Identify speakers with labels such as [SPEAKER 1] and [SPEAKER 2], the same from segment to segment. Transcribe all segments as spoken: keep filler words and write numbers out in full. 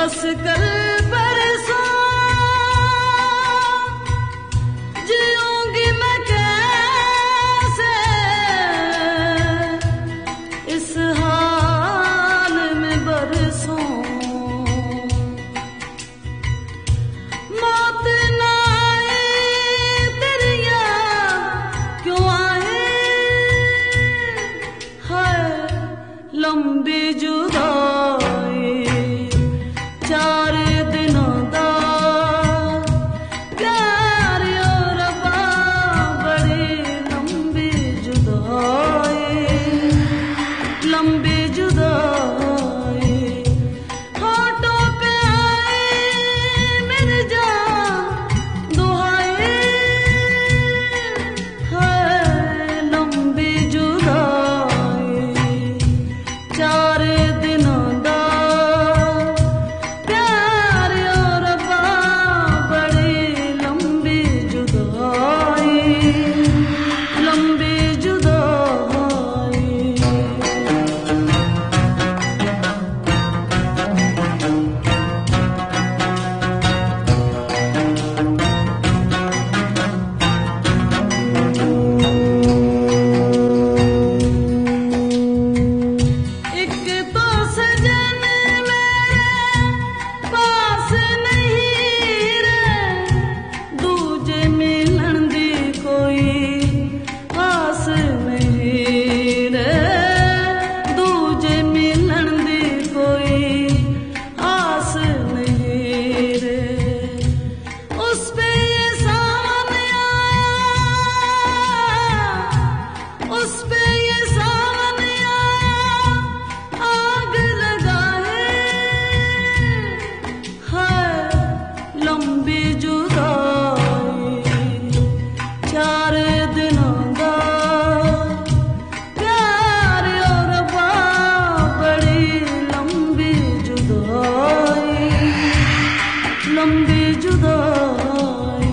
[SPEAKER 1] बस कल परसों जीऊंगी मैं कैसे इस हाल में बरसों। मौत ना आए तेरी याद क्यों आए, हाय लंबी जुदाई चार दिनों दा प्यार और रब्बा बड़ी लंबी जुदाई, लंबी जुदाई। होठों पे आए मेरी जान दुहाई, है लंबी जुदाई चार दिनों दा प्यार और रब्बा बड़ी लंबी जुदाई, लंबी जुदाई। एक तो सजन मेरे पास नहीं रे, दूजे मिलन दी कोई आस नहीं रे, दूजे मिलन दी कोई आस नहीं रे। उस पे ये सावन आया, उस पे ये सावन आया, आग लगाए, है लंबी जुदाई चार दिनों दा प्यार और रब्बा बड़ी लंबी जुदाई, लंबी जुदाई।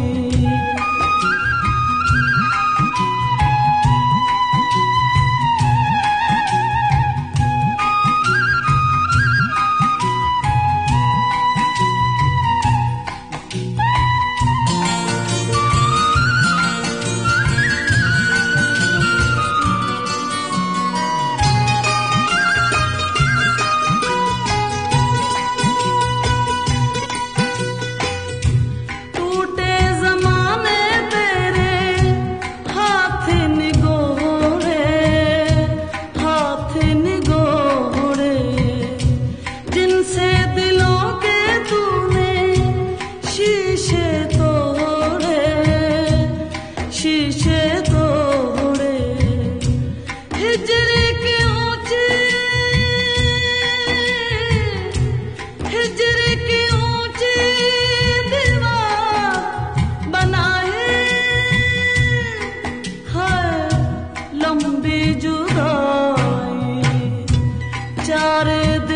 [SPEAKER 1] टूटे ज़माने तेरे हाथ निगोड़े, हाथ निगोड़े, जिनसे दिलों के तूने शीशे तोड़े, शीशे तोड़े। हिजर की ऊंची, हिजर की ऊंची दीवार बनाए, है लंबी जुदाई चार